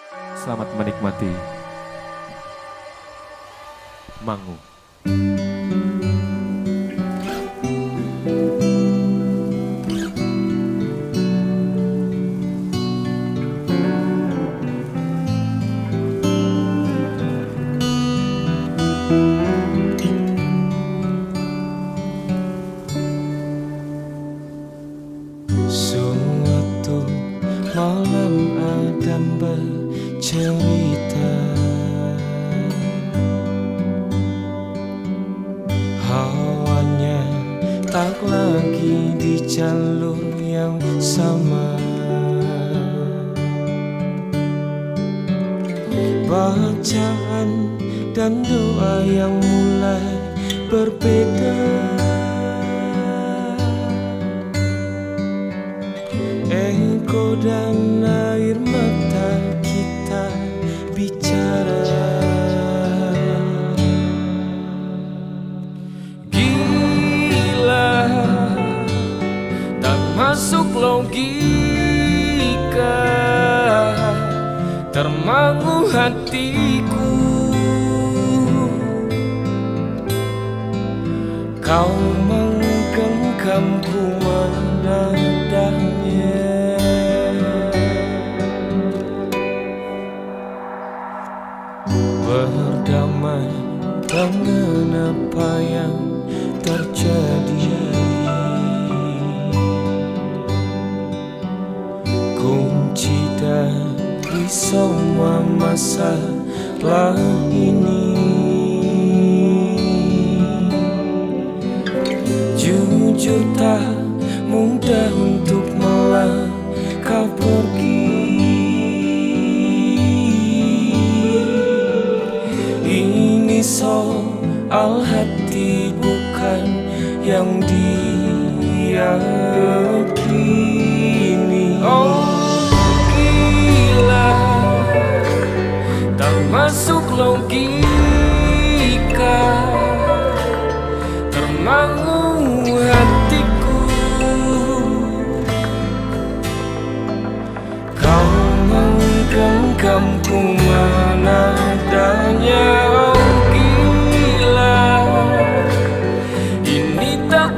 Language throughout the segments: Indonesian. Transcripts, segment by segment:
Selamat menikmati Mangu. Suatu malam Adam bercerita, hawanya tak lagi di jalur yang sama. Bacaan dan doa yang mulai berbeda. Engkau dan air mata kita bicara. Gila, tak masuk logika, termangu hatiku. Kau menggenggamku menadanya. Berdamai dengan apa yang terjadi, kunci dari semua masalah ini. Jujur tak mudah untuk melangkah pergi. Ini soal hati bukan yang diyakini. Oh gila, tak masuk logika, termangu hatiku. Kau menggenggamku menadanya. Oh gila, ini tak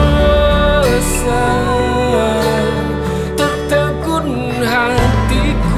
biasa, tertegun hatiku.